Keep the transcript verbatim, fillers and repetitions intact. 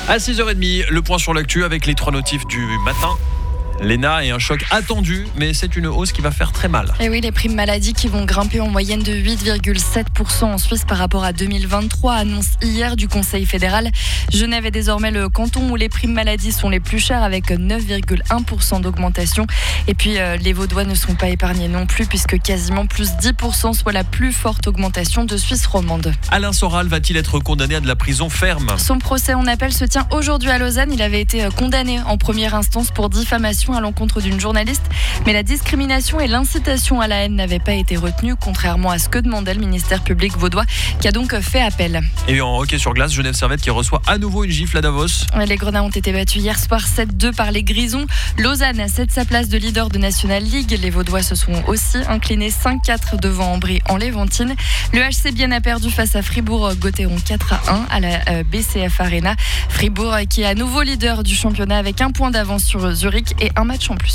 À six heures trente, le point sur l'actu avec les trois notifs du matin. Léna, et un choc attendu, mais c'est une hausse qui va faire très mal. Et oui, les primes maladie qui vont grimper en moyenne de huit virgule sept pour cent en Suisse par rapport à deux mille vingt-trois, annonce hier du Conseil fédéral. Genève est désormais le canton où les primes maladie sont les plus chères avec neuf virgule un pour cent d'augmentation. Et puis euh, les Vaudois ne sont pas épargnés non plus puisque quasiment plus dix pour cent, soit la plus forte augmentation de Suisse romande. Alain Soral va-t-il être condamné à de la prison ferme ? Son procès en appel se tient aujourd'hui à Lausanne. Il avait été condamné en première instance pour diffamation à l'encontre d'une journaliste, mais la discrimination et l'incitation à la haine n'avaient pas été retenues, contrairement à ce que demandait le ministère public vaudois, qui a donc fait appel. Et en hockey sur glace, Genève Servette qui reçoit à nouveau une gifle à Davos. Les Grenats ont été battus hier soir sept deux par les Grisons. Lausanne cède sa place de leader de National League. Les Vaudois se sont aussi inclinés cinq quatre devant Ambry en Léventine. Le H C Bienne a perdu face à Fribourg-Gotteron quatre à un à la B C F Arena. Fribourg qui est à nouveau leader du championnat avec un point d'avance sur Zurich et un match en plus.